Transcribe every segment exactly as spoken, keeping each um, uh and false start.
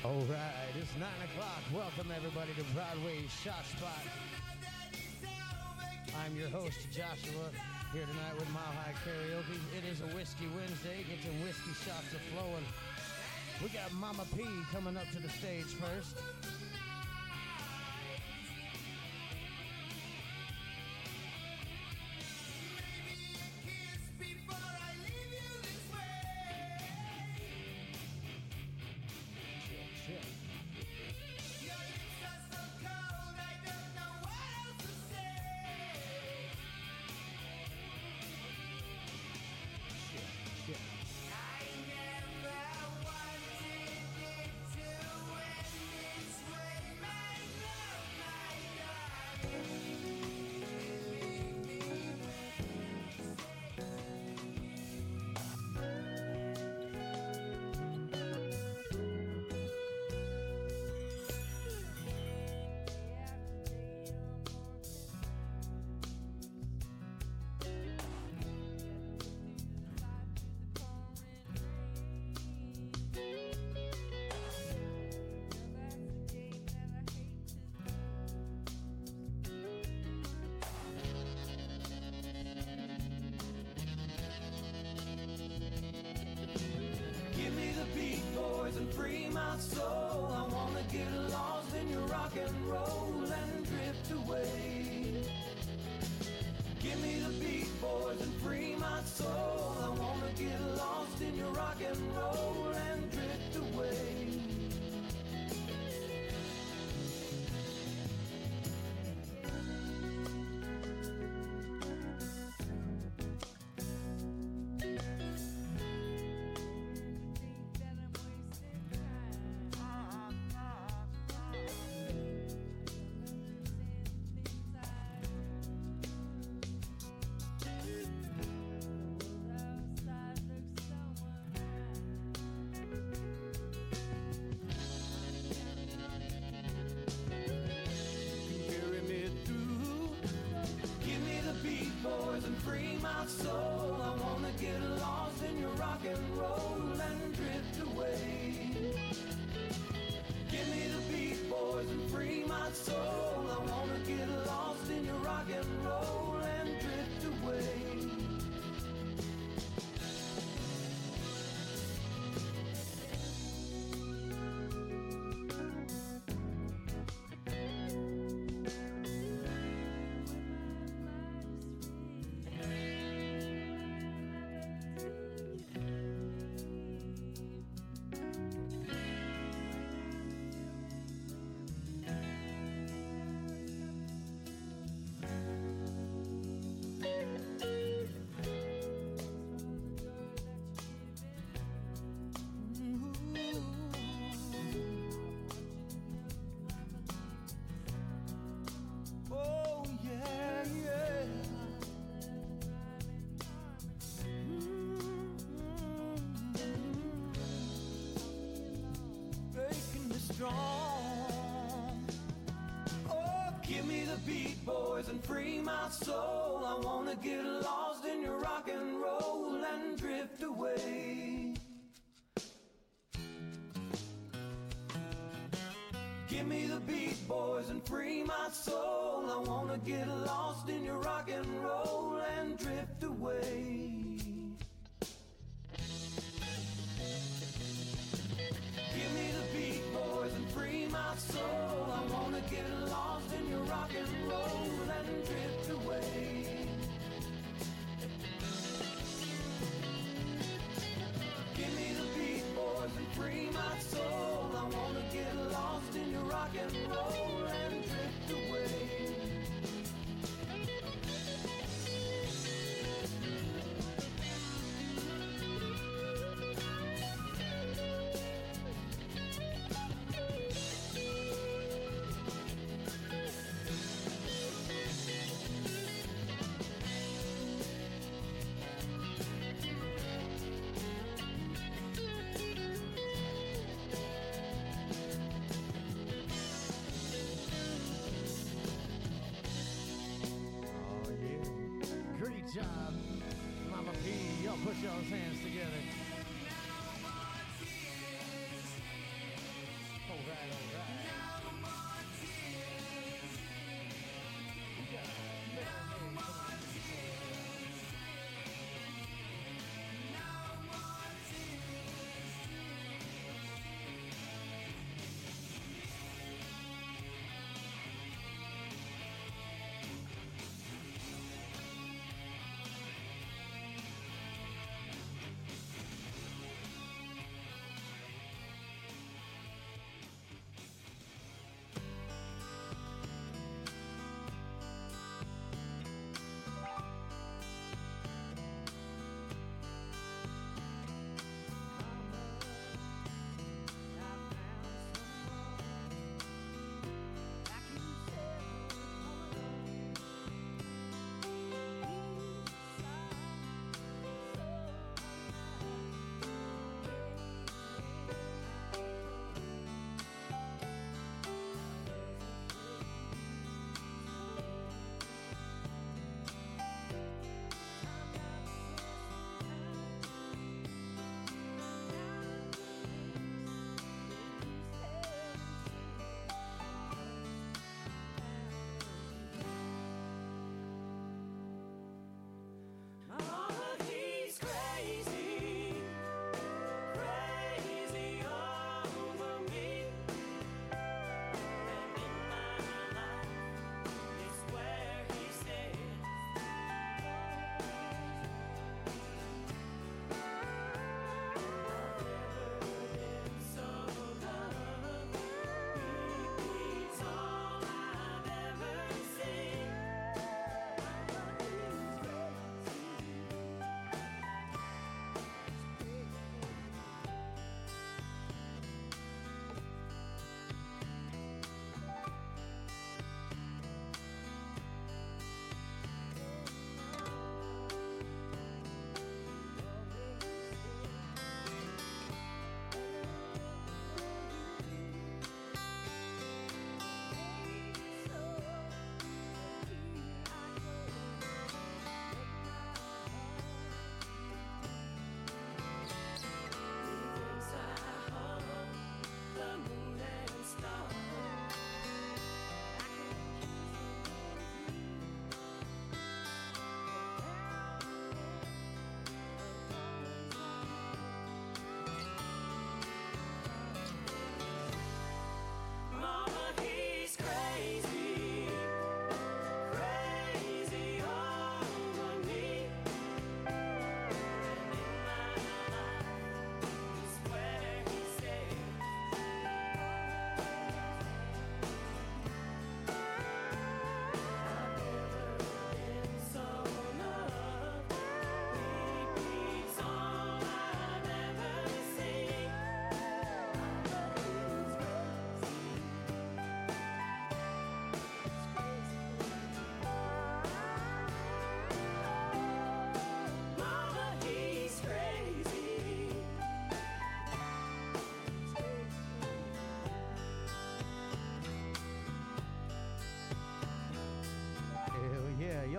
All right, it's nine o'clock. Welcome, everybody, to Broadway's Shot Spot. I'm your host, Joshua, here tonight with Mile High Karaoke. It is a Whiskey Wednesday. Get your whiskey shots a-flowing. We got Mama P coming up to the stage first. job. Mama P, y'all put y'all's hands together.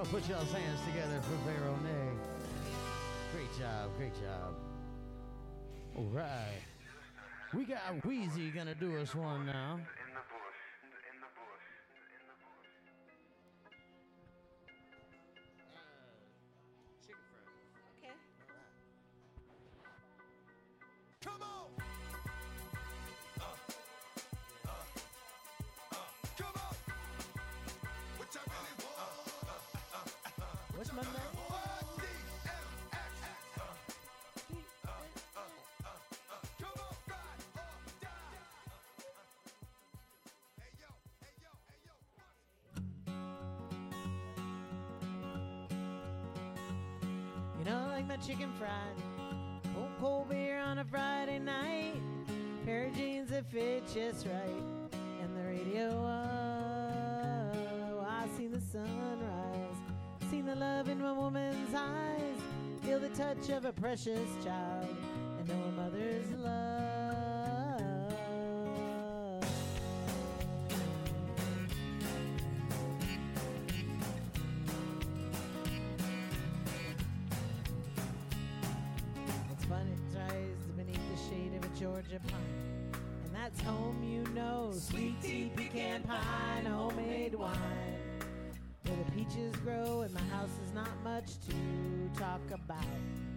Y'all put y'all's hands together for Veronay. Great job, great job. All right. We got Wheezy gonna do us one now. In the bush, in the bush, in the bush. Chicken fry. Okay. Come on! Uh, uh, uh, come on! What I really want? What's my name? You know, I like my chicken fried. Cold, cold beer on a Friday night. Pair of jeans that fit just right. And the radio, oh, I seen the sunrise. Seen the love in my woman's eyes. Feel the touch of a precious child. And know a mother's love. It's fun, it dries beneath the shade of a Georgia pine. And that's home, you know. Sweet tea, pecan pie, and homemade wine. Where the peaches grow and my house is not much to talk about.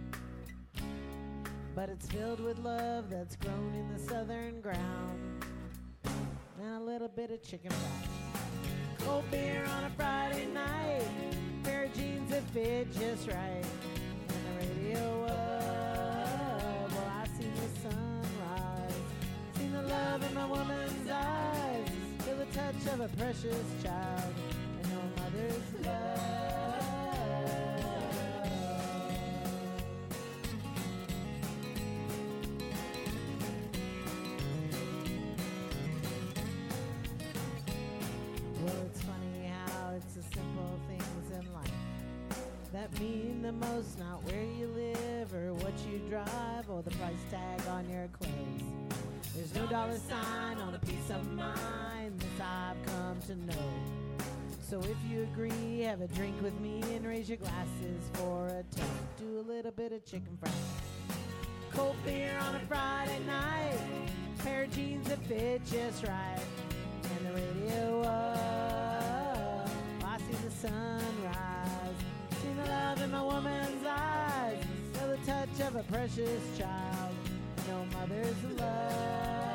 But it's filled with love that's grown in the southern ground. And a little bit of chicken fry. Cold beer on a Friday night. Pair of jeans that fit just right. And the radio, oh, well, I seen the sunrise. Seen the love in my woman's eyes. Feel the touch of a precious child. And no mother's love. Well, it's funny how it's the simple things in life that mean the most, not where you live or what you drive or the price tag on your clothes. There's no dollar sign on a piece of mind, this I've come to know. So if you agree, have a drink with me and raise your glasses for a toast. Do a little bit of chicken fry. Cold beer on a Friday night. Pair of jeans that fit just right. And the radio, oh, I see the sunrise. See the love in my woman's eyes. Feel the touch of a precious child. No mother's love.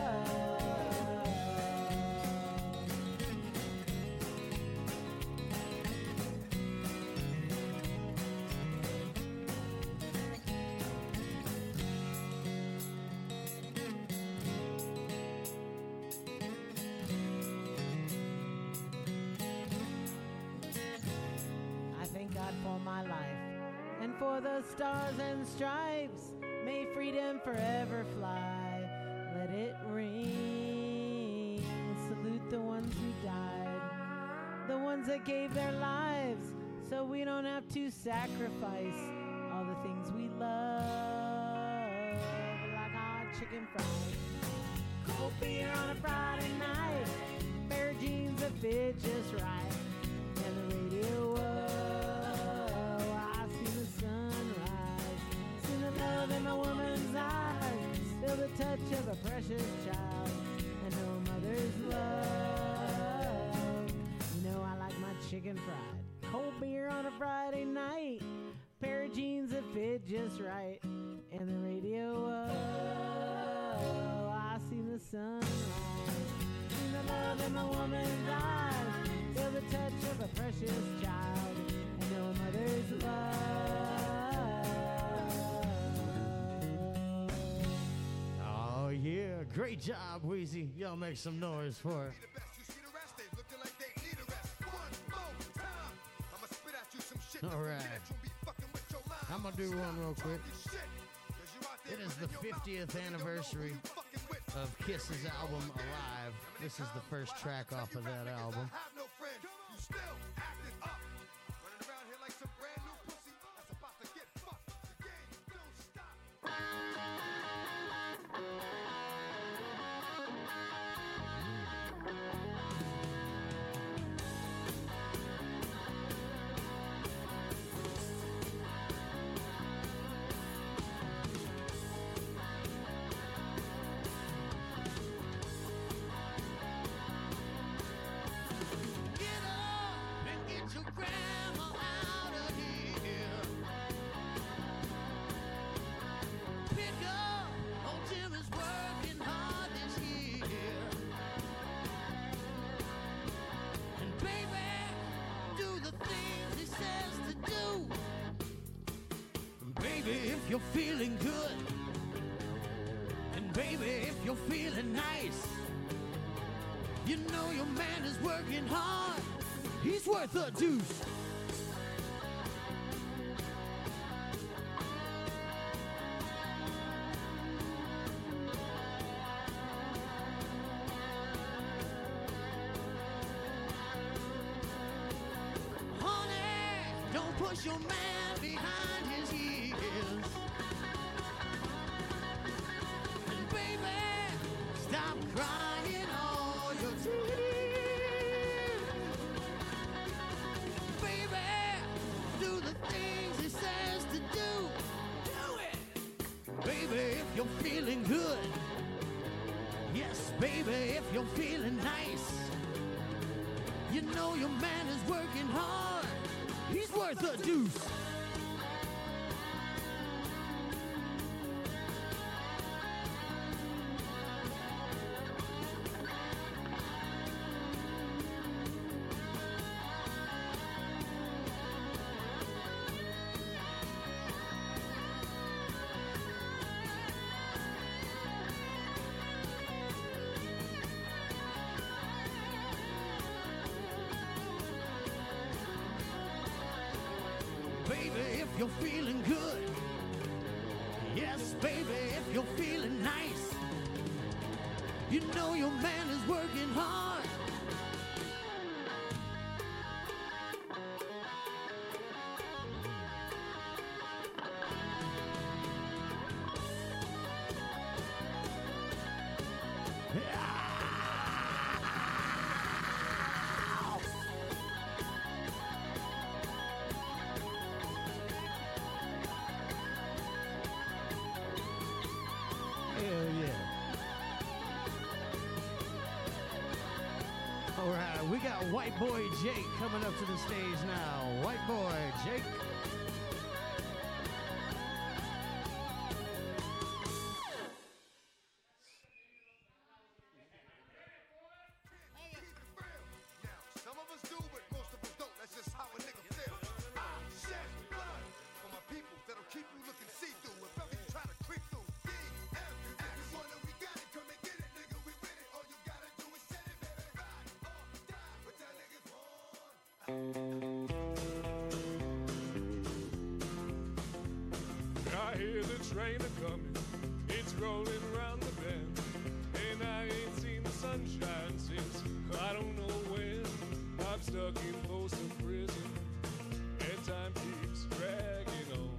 I thank God for my life and for the stars and stripes. May freedom forever fly. Let it ring. Salute the ones who died, the ones that gave their lives so we don't have to sacrifice all the things we love, like hot chicken fried. Cold beer on a Friday night. Pair of jeans that fit just right. And the radio, oh, I see the sunrise. See the love in my woman's eyes. Feel the touch of a precious child. And no mother's love. You know I like my chicken fried. Cold beer on a Friday night. Pair of jeans that fit just right. And the radio, oh, I see the sunrise. See the love in my woman's eyes. Feel the touch of a precious child. And no mother's love. Oh, yeah. Great job, Wheezy. Y'all make some noise for it. All right. I'm going to do one real quick. It is the fiftieth anniversary of Kiss's album, Alive. This is the first track off of that album. if you're feeling good, and baby, if you're feeling nice, you know your man is working hard. He's worth a deuce. Push your man behind his heels. And baby, stop crying all your tears. Baby, do the things he says to do. Do it. Baby, if you're feeling good. Yes, baby, if you're feeling nice. You know your man is working hard. He's worth a deuce. Baby, if you're feeling good. Yes, baby, if you're feeling nice. You know your man is working hard. Hell yeah. All right, we got White Boy Jake coming up to the stage now. White Boy Jake. Some of us do, but most of us don't. That's just how a nigga feels. I shed blood for my people that'll keep you looking see-through. If ever you try to creep through, D M, everyone that we got it, come and get it, nigga, we with it. All you gotta do is set it, baby. Ride or die, but that nigga's born. I hear the train a-coming, it's rolling around the bend, and I ain't seen the sunshine since I don't know when. I'm stuck in Folsom Prison, and time keeps dragging on.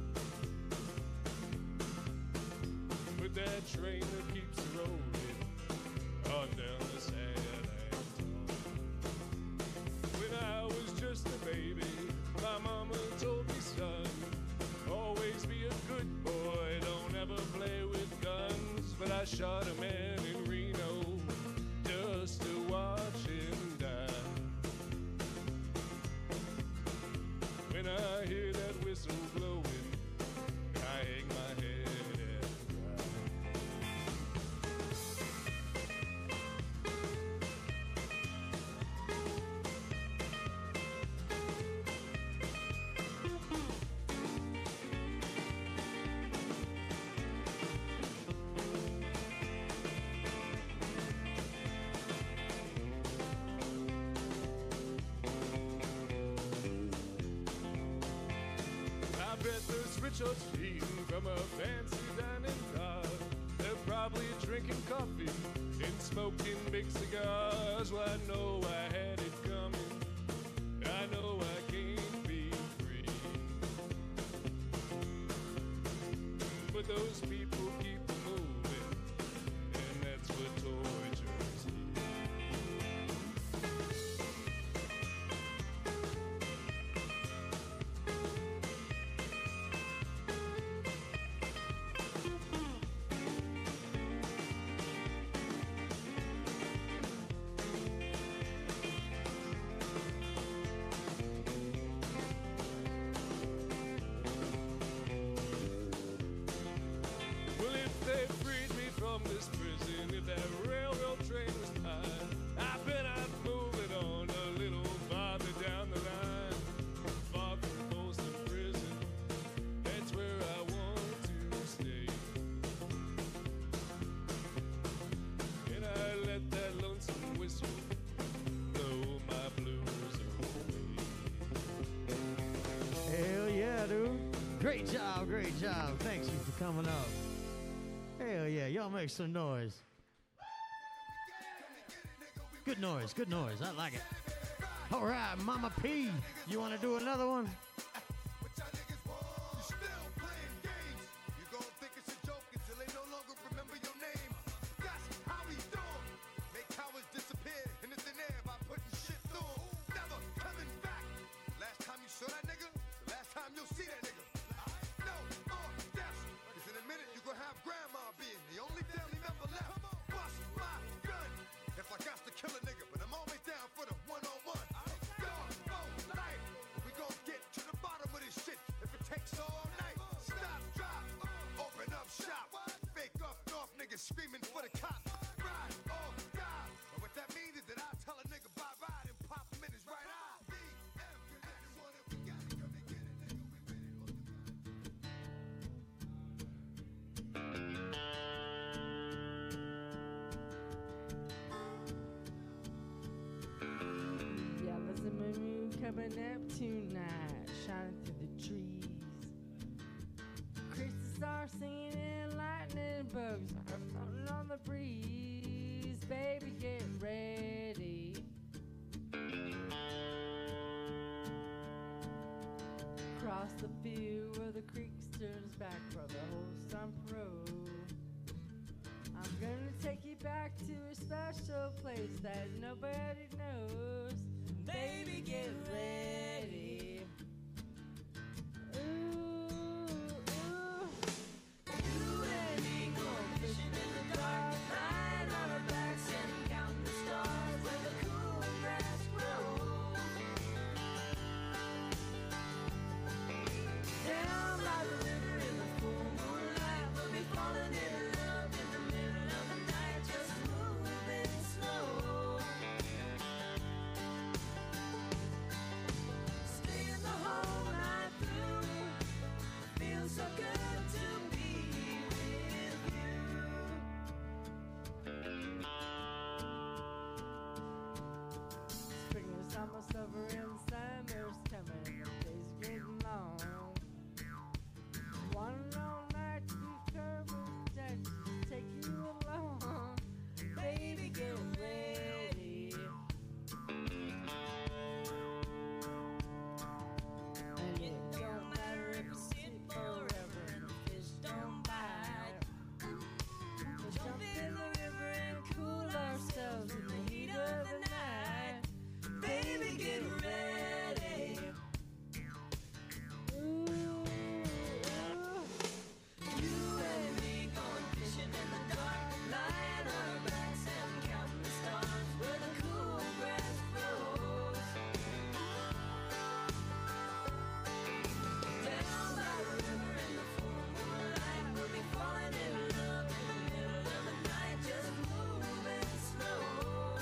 But that train that keeps rolling on down the San Antonio. When I was just a baby, my mama told me, son, always be a good boy, don't ever play with guns. But I shot a man in Reno just to watch him die. When I hear that whistle blowing, I hang my head and cry. I bet those rich are eating from a fancy dining car. They're probably drinking coffee and smoking big cigars. Well, I know I had it coming. I know I can't be free. But those people keep moving, and that's what tortures me. Great job, great job. Thanks you for coming up. Hell yeah, y'all make some noise. Good noise, good noise. I like it. All right, Mama P, you want to do another one? Screaming for the cops, ride or die. But what that means is that I tell a nigga bye bye and pop him in his right eye. D M, cause I just want it, we got it, come and get it, nigga, we with it. Yeah, there's a moon coming up tonight, shining through the trees. Crystal stars singing and lightning bugs are floating on the breeze. Baby, get ready. Across the field where the creek turns back for the whole stump road. I'm gonna take you back to a special place that nobody knows. Baby, get ready. Ooh, ooh. You and me going fishing in the dark, lying on our backs and counting the stars where the cool grass grows. Down by the river in the full moonlight, we'll be falling in love in the middle of the night, just moving slow. Staying the whole night through, feels so good to be with you. Spring is almost over and summer's coming, days getting long. One long night to be perfect, just take you along. Baby, get ready. And it don't matter if you sit forever and the fish don't bite. We'll jump in the river and cool ourselves in the heat of the night. Baby, get ready. Ooh, you and me going fishing in the dark, lying on our backs and counting the stars where the cool grass grows. Down by the river in the full moonlight, we'll be falling in love in the middle of the night, just moving slow.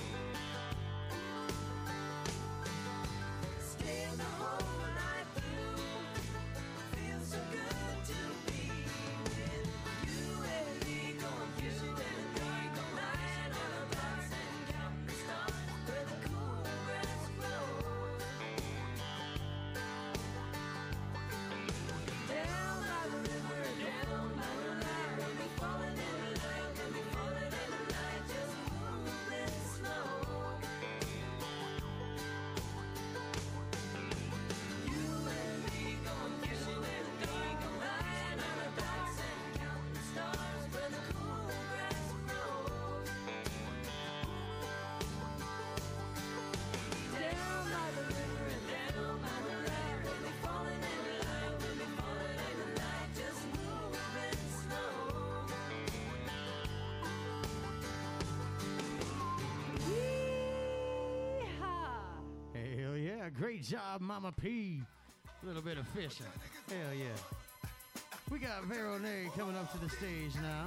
Staying the whole night through, feels so good to be with you and me going fishing in the dark, lying on our backs and counting the stars where the cool grass grows. Down by the river and down by the night, we'll be falling in love, we'll be falling in the night, just moving slow. You and me going fishing in the dark, lying on our backs and counting the stars where the cool grass grows. Down by the river and down by the night, we'll be falling in love, we'll be falling in the night, just moving slow. Yee-haw! Hell yeah, great job, Mama P. A little bit of fishing. Hell yeah. We got Vero Neri coming up to the stage now.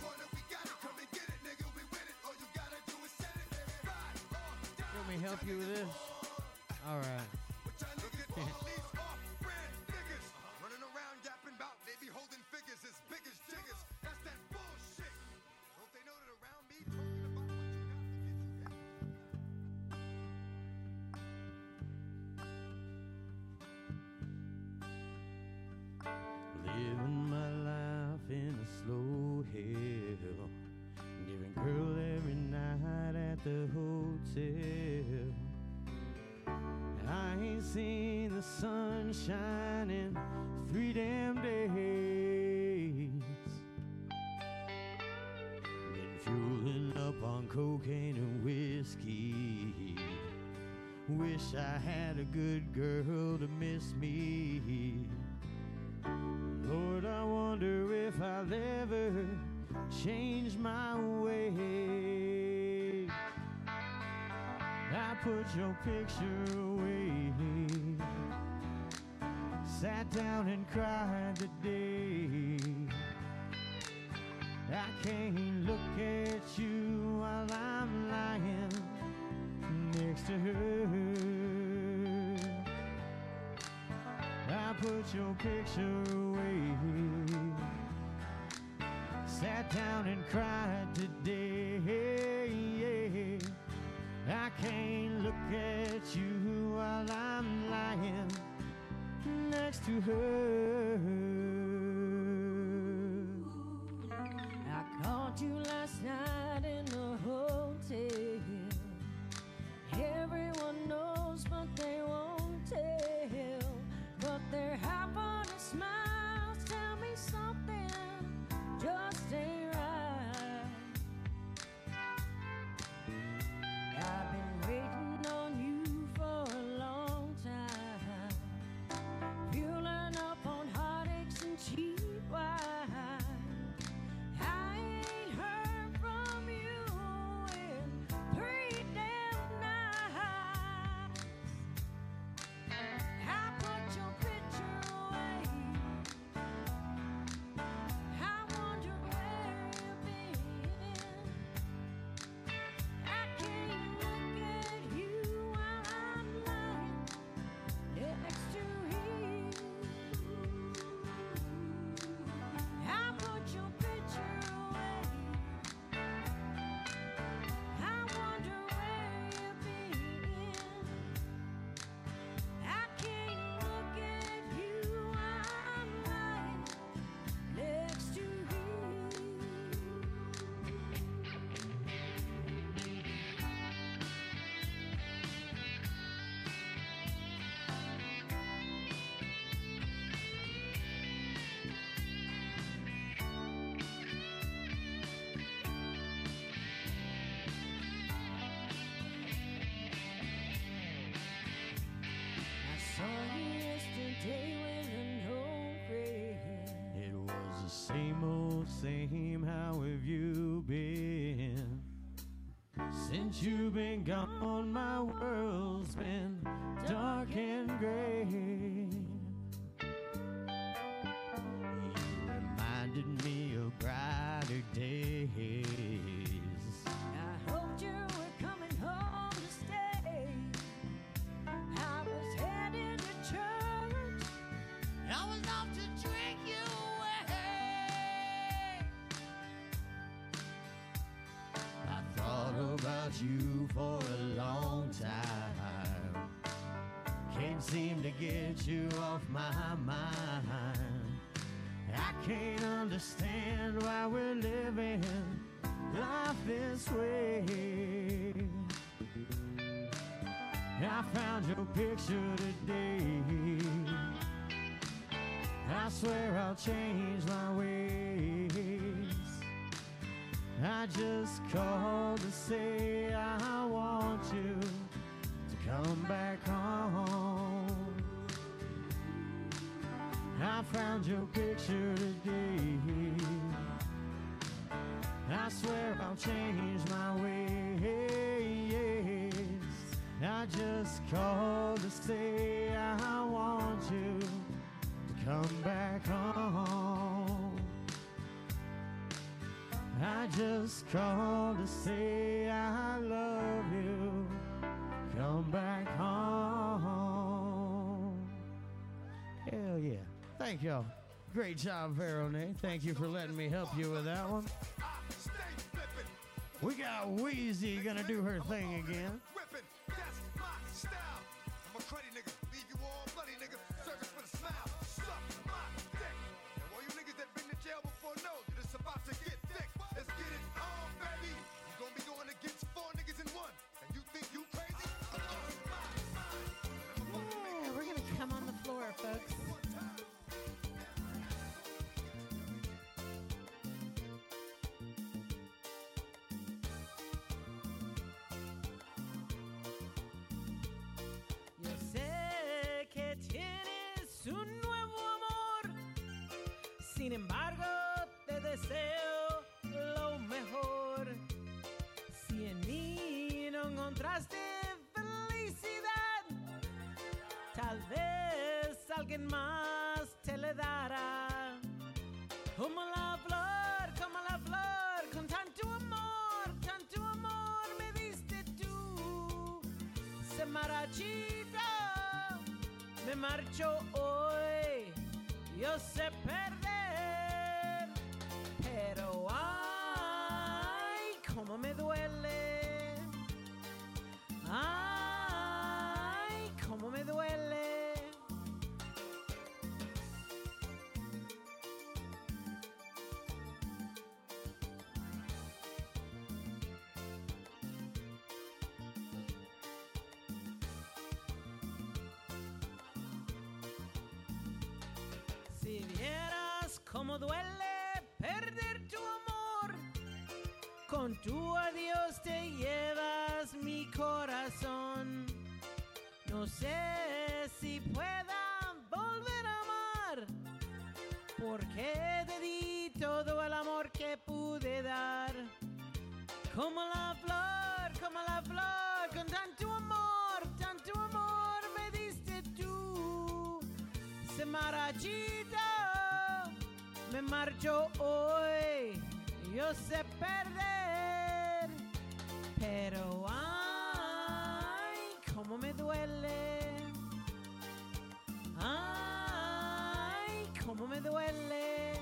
Let me help you with this. All right. Look at all these off-brand niggas running around yapping about they be holding figures as big as jiggers. That's that bullshit. Don't they know that around me talking about what you got to get you? the sun shining three damn days. Been fueling up on cocaine and whiskey. Wish I had a good girl to miss me. Lord, I wonder if I'll ever change my way. I put your picture away, sat down and cried today. I can't look at you while I'm lying next to her. I put your picture away, sat down and cried today. I can't look at you while I'm lying next to her. I called you last night in the hotel. Everyone knows, but they won't tell. But their half-hearted smiles tell me something just ain't right. I've been waiting on you for a long time, fueling up on heartaches and cheap wine. I ain't heard from you in three damn nights. I put your picture away. I wonder where you've been. I can't look at you while I'm lying next to you. I put your picture away. I wonder where you've been. I can't look at you while I'm lying next to you. I saw you yesterday with an old friend. It was the same old same, how have you been? Since you've been gone, my world's been dark and gray. You reminded me of brighter days. I hoped you were coming home to stay. I was headed to church. I was off to drink you away. I thought about you for a long time. Can't seem to get you off my mind. I can't understand why we're living life this way. I found your picture today. I swear I'll change my ways. I just called to say I want you to come back home. I found your picture today. I swear I'll change my ways. I just called to say I want you to come back home. I just called to say I love you. Come back home. Hell yeah. Thank y'all. Great job, Verone. Thank you for letting me help you with that one. We got Wheezy gonna do her thing again. Whippin', that's my style. I'm a cruddy nigga, leave you all bloody nigga. Service with a smile, suck my dick. And all you niggas that been to jail before know that it's about to get thick. Let's get it on, baby. You gon' be going against four niggas in one. And you think you crazy? Yeah, we're gonna come on gotas de felicidad. Tal vez alguien más te le dará. Como la flor, como la flor, con tanto amor, tanto amor me diste tú. Se marchita, me marcho hoy, yo sé perder, pero ay, cómo me duele, ay, cómo me duele. Si vieras cómo duele perder tu amor, con tu adiós te llevas mi corazón. No sé si pueda volver a amar, porque te di todo el amor que pude dar. Como la flor, como la flor, con tanto amor, tanto amor me diste tú. Se marchita, me marcho hoy, yo sé perder, pero ay, cómo me duele, ay, cómo me duele.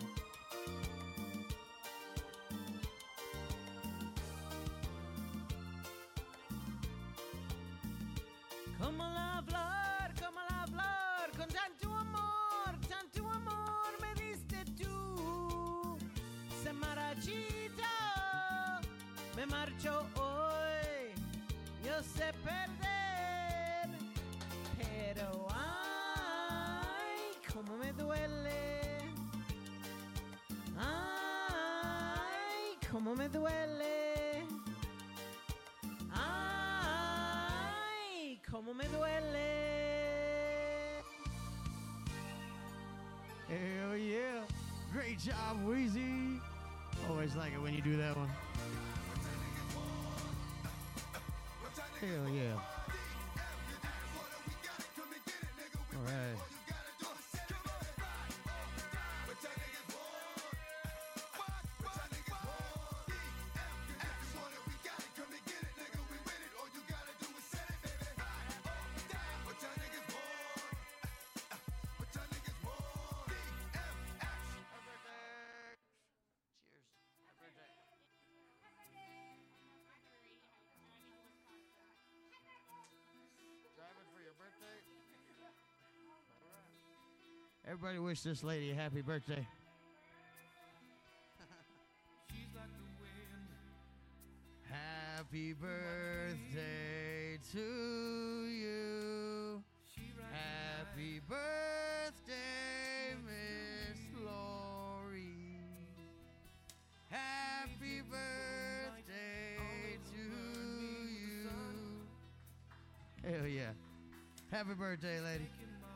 Como la flor, como la flor, con tanto amor, tanto amor me diste tú. Se marchita, me marcho hoy, yo sé perder, pero ay, cómo me duele, ay, cómo me duele, ay, cómo me duele. Hell yeah. Great job, Wheezy. Always like it when you do that one. Hell yeah. All right. Everybody wish this lady a happy birthday. Happy birthday to you. Happy birthday, Miss Lori. Happy birthday to you. Hell yeah. Happy birthday, lady.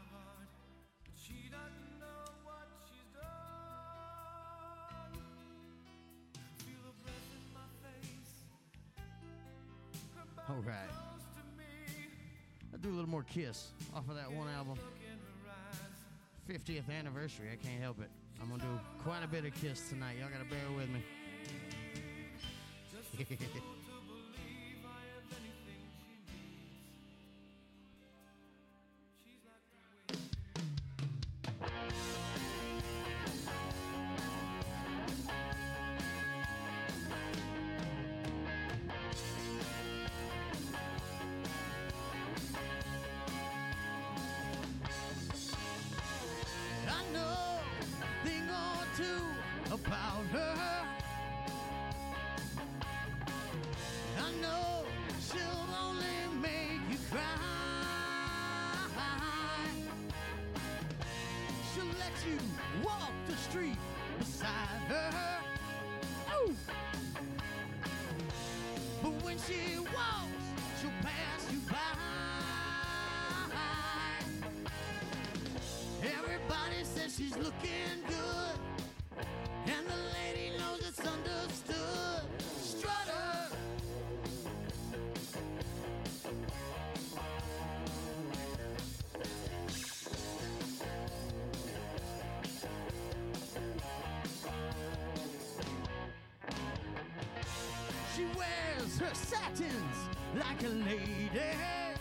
All right. I'll do a little more Kiss off of that one album. fiftieth anniversary. I can't help it. I'm going to do quite a bit of Kiss tonight. Y'all got to bear with me. I know a thing or two about her. I know she'll only make you cry. She'll let you walk the street beside her. Ooh. But when she walks, she'll pass you by. Everybody says she's looking good, and the lady knows it's understood. Strutter, her satins like a lady.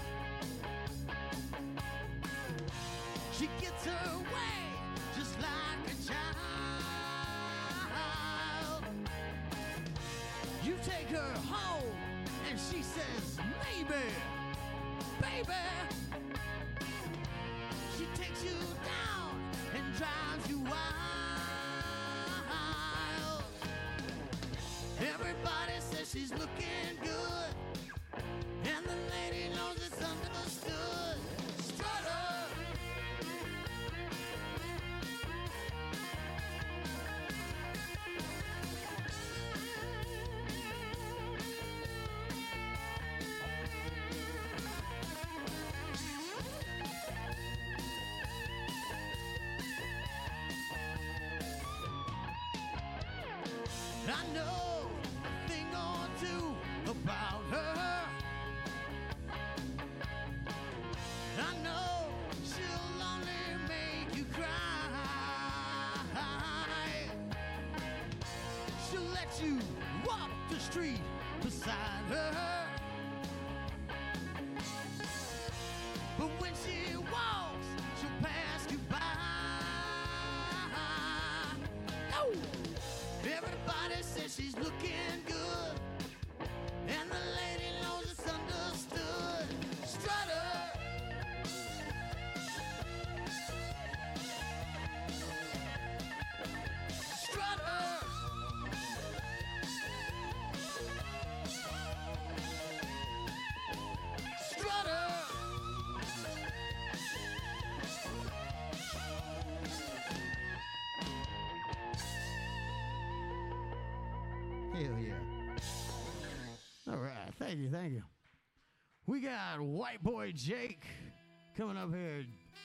She gets her way just like a child. You take her home and she says, maybe, baby. She takes you down and drives you wild. Everybody says she's looking good, and the lady knows it's understood. Strutter. I know a thing or two about her. I know she'll only make you cry. She'll let you walk the street beside her. But when she walks, she'll pass you by. Oh! Everybody says she's looking good, and the lady knows it's understood. Strutter. Strutter. Strutter. Hell yeah. All right. Thank you. Thank you. We got White Boy Jake coming up here.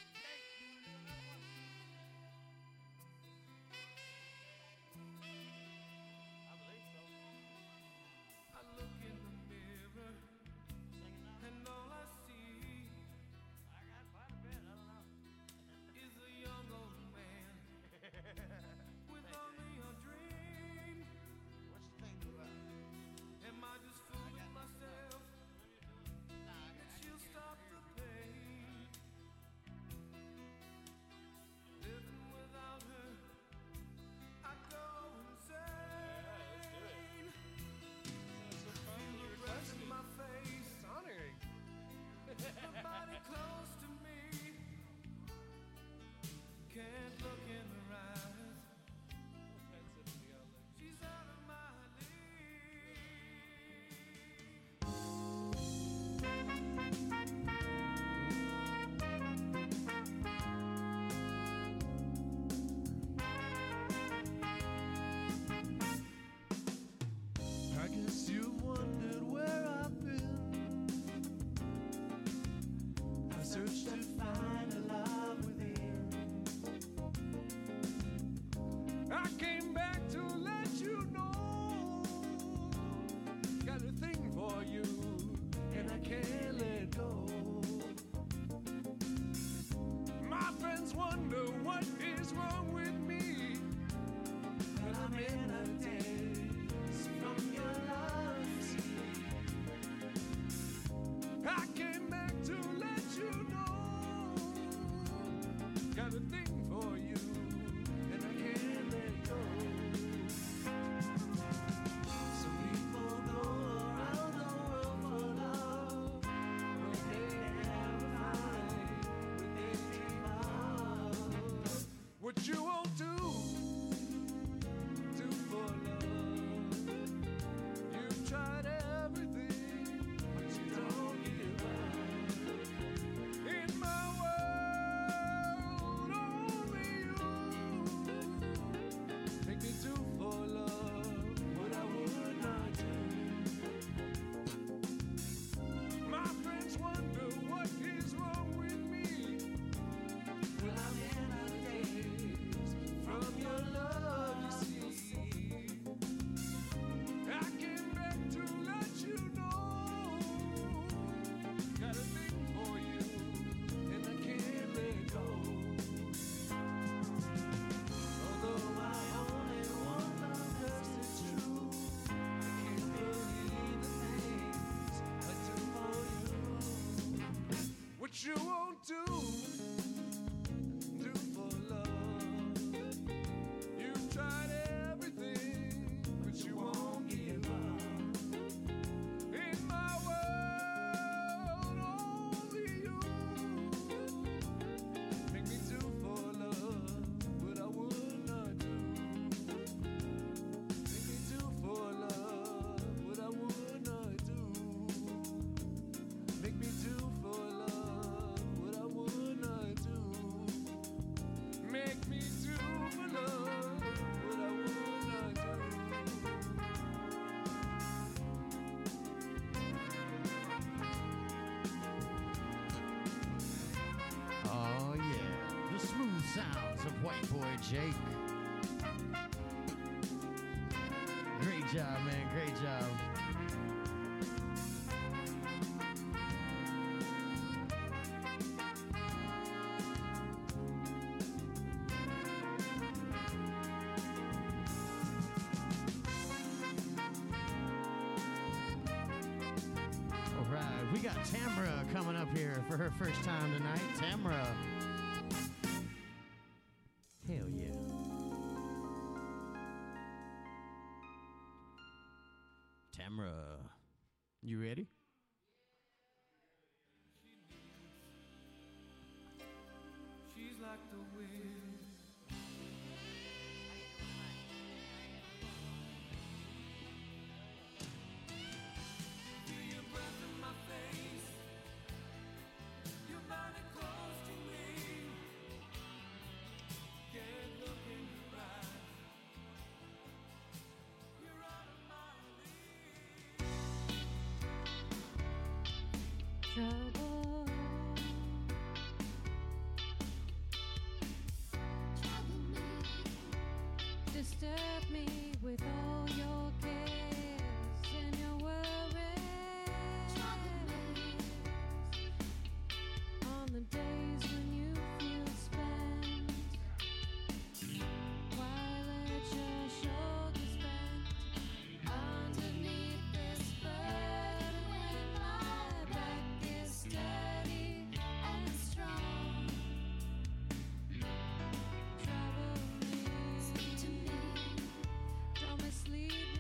I look in the mirror and all I see is a young old man with only a dream. What you think about it? Am I just fooling myself that she'll stop the pain? Living without her, I go insane. Feel the breath in my face, Honoring. nobody close to me. Can't look in her eyes. She's out of my I guess you wondered where I've been. I searched to find a love within. I came back to let you know. Got a thing for you, And I can't let go. my friends wonder what is wrong with me. But I'm in a daze from your love, see. I came back to let you know. Got a thing for you. And I can't let go. Some people go around the world for love, but they never find what they dream of. What you won't do what you won't do, do for love. You've tried everything, but you won't give up. In my world, only you make me do for love what I would not do. Make me do for love what I would not do. Make me do for love what I would not do. Make me do for love what I would not do. Oh, yeah. The smooth sounds of White Boy Jake. Great job, man. Great job. All right. We got Tamra coming up here for her first time tonight. Tamra. Hell yeah. Tamra. You ready? She's like the wind. Feel your breath in my face. Your body close to me. Can't look in your eyes. You're out of my league. Trouble. Disturb me with all your cares and your worries. On the days when you feel spent, while at your shoulders bent, underneath this burden when my back is steady and strong. Trouble me, don't mislead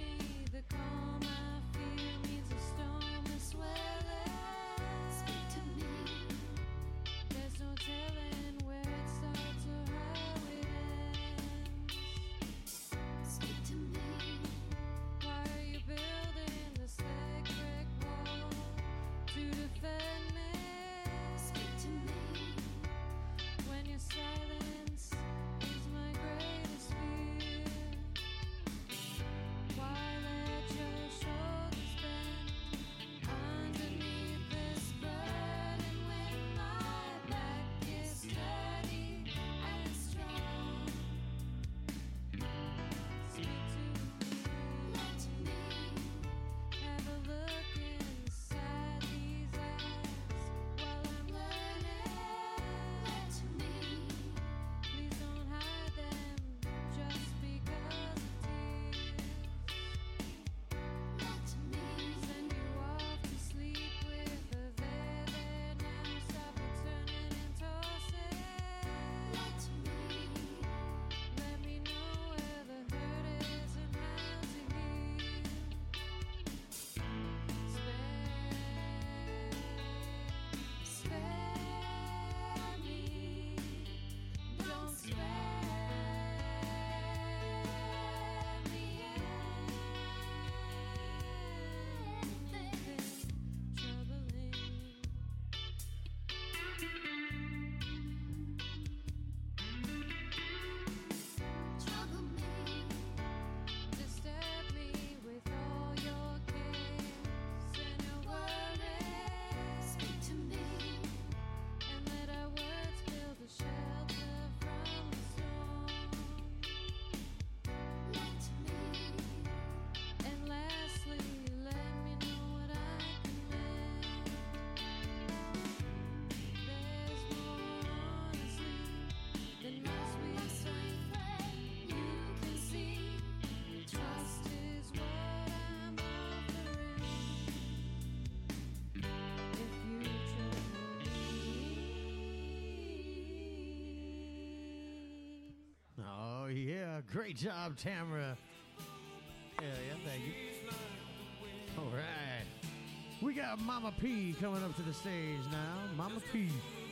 yeah. Great job, Tamara. Hell yeah, thank you. All right. We got Mama P coming up to the stage now. Mama P.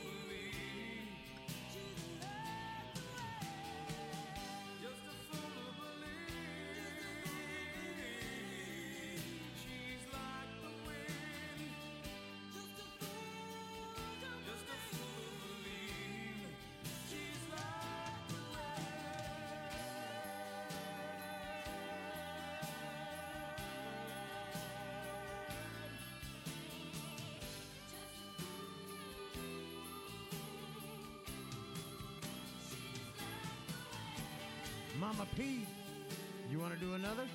Mama P, you want to do another?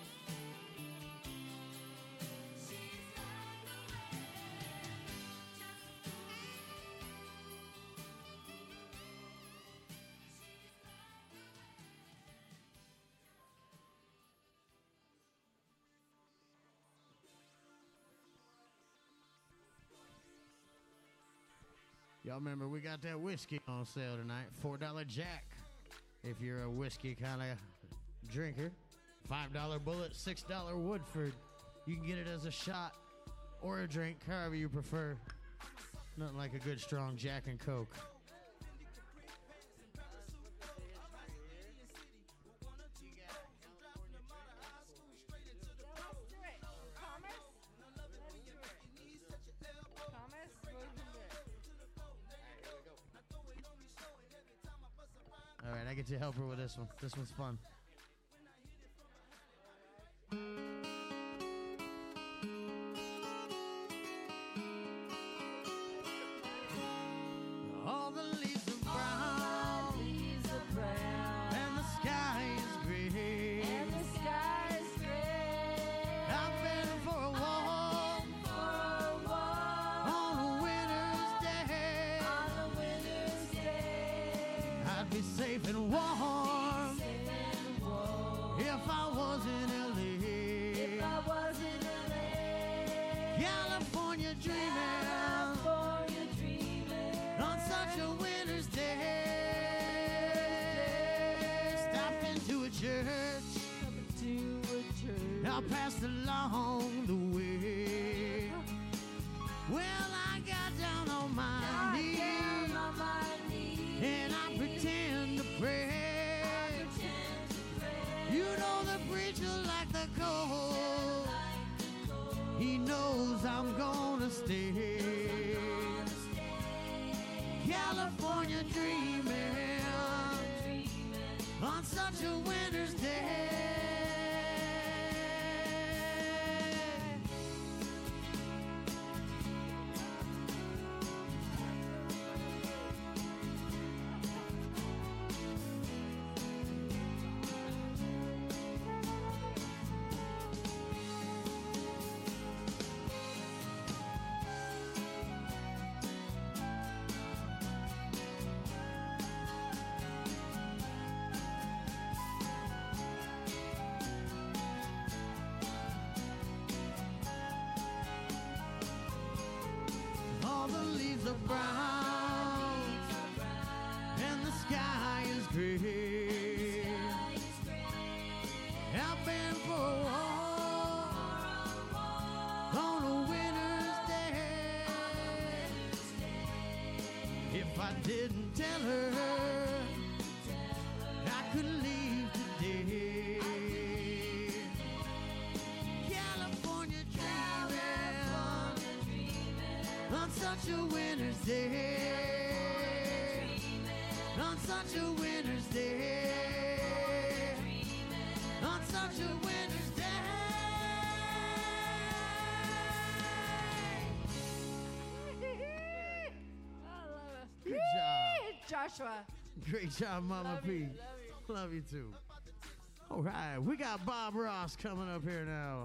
Y'all remember we got that whiskey on sale tonight, four dollar Jack. If you're a whiskey kind of drinker, five dollar Bullet, six dollar Woodford. You can get it as a shot or a drink, however you prefer. Nothing like a good strong Jack and Coke. All right, I get to help her with this one. This one's fun. All the leaves are brown, Leaves are brown, and the sky is gray. and the sky is gray. I've been for a walk For a walk on a winter's day. on a winter's day. I'd be safe and warm Safe and warm. if I was in L If A. I was in L A, California dreaming California dreaming on such a winter's day. Stopped into a church, to a church. I passed along the way. Well, I got down on my Got knees down on my knees and I pretend to pray. pretend to pray. You know the preacher like the cold. He knows I'm gonna stay. California dreaming on such a winter's day. All the leaves are brown and the sky is gray. I've been for a walk on a winter's day. If I didn't tell her I could leave today. California dreaming on such a winter's day. On such a winter's day. On such a winter's day. Good job. Joshua. Great job, Mama Love P. you, love Love you too. All right, we got Bob Ross coming up here now.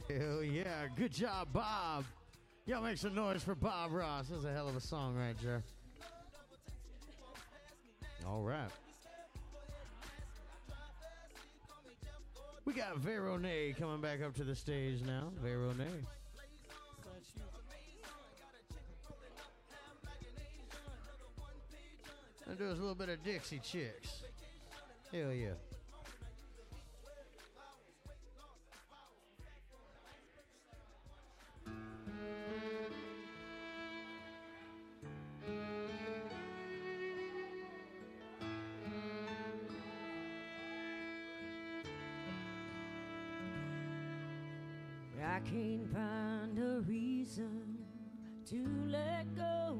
Hell yeah. Good job, Bob. Y'all make some noise for Bob Ross. That's a hell of a song right there. All right. We got Verone coming back up to the stage now. Verone. And do us a little bit of Dixie Chicks. Hell yeah. I can't find a reason to let go,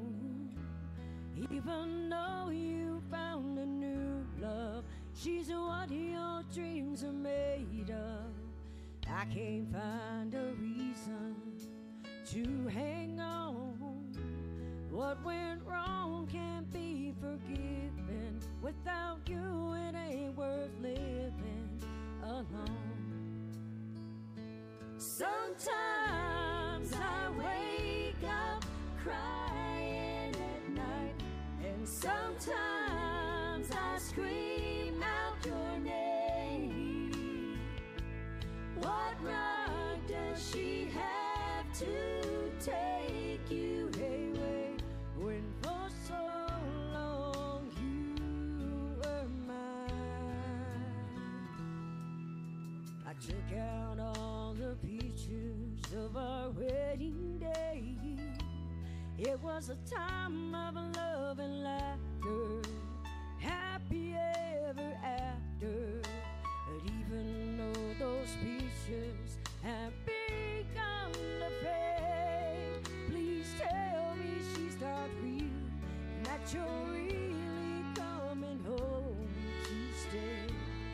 even though you found a new love. She's what your dreams are made of. I can't find a reason to hang on. What went wrong can't be forgiven. Without you, it ain't worth living alone. Sometimes I wake up crying at night, and sometimes I scream out your name. What right does she have to take you away when for so long you were mine? I took out all the pictures of our wedding day. It was a time of love and laughter, happy ever after. But even though those pictures have begun to fade, please tell me she's not real, and that you're really coming home to stay.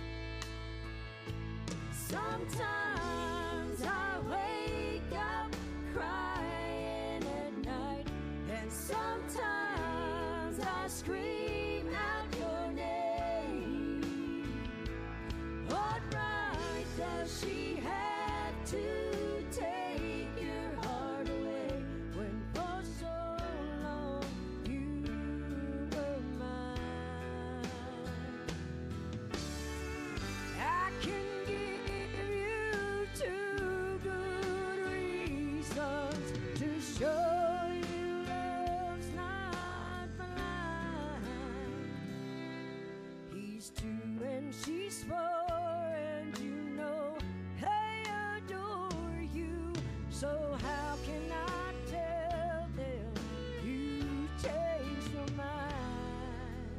Sometimes I wake up crying at night, and sometimes I scream out your name. What right does she have to take your heart away when for so long you were mine? I can give you two good reasons to show you love's not blind. He's two and she's four, and you know they adore you. So how can I tell them you changed your mind?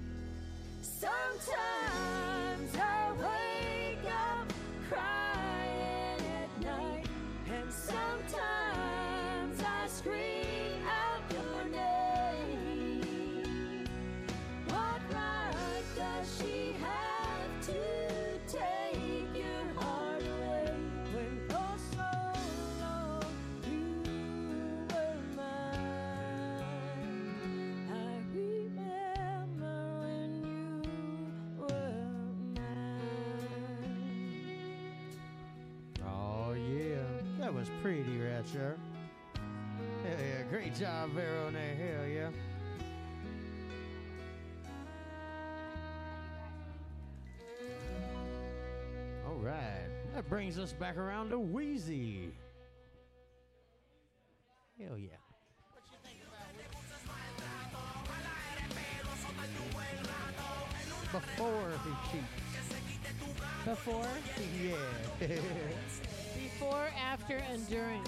Sometimes I wake up crying at night, and sometimes I scream out your name. What right does she have to take your heart away when for so long you were mine? I remember when you were mine. Oh, yeah. That was pretty right there. Hell yeah. Great job, Verone. Hell yeah. All right. That brings us back around to Wheezy. Hell yeah. Before he cheats. Before, Yeah. before, after, and during.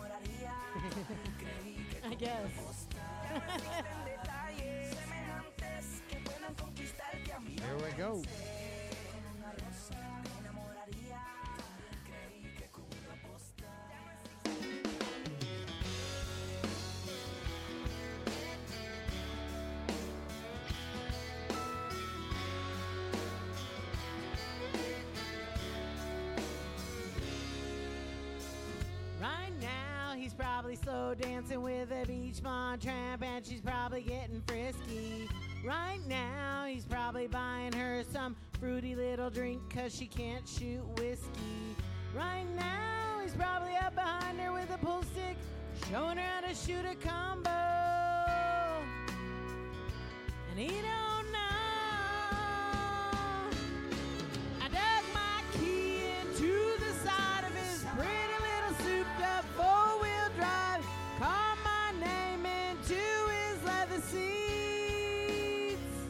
I guess. Here we go. Right now, he's probably slow dancing with a beach blonde tramp, and she's probably getting frisky. Right now, he's probably buying her some fruity little drink, cause she can't shoot whiskey. Right now, he's probably up behind her with a pull stick, showing her how to shoot a combo. And he don't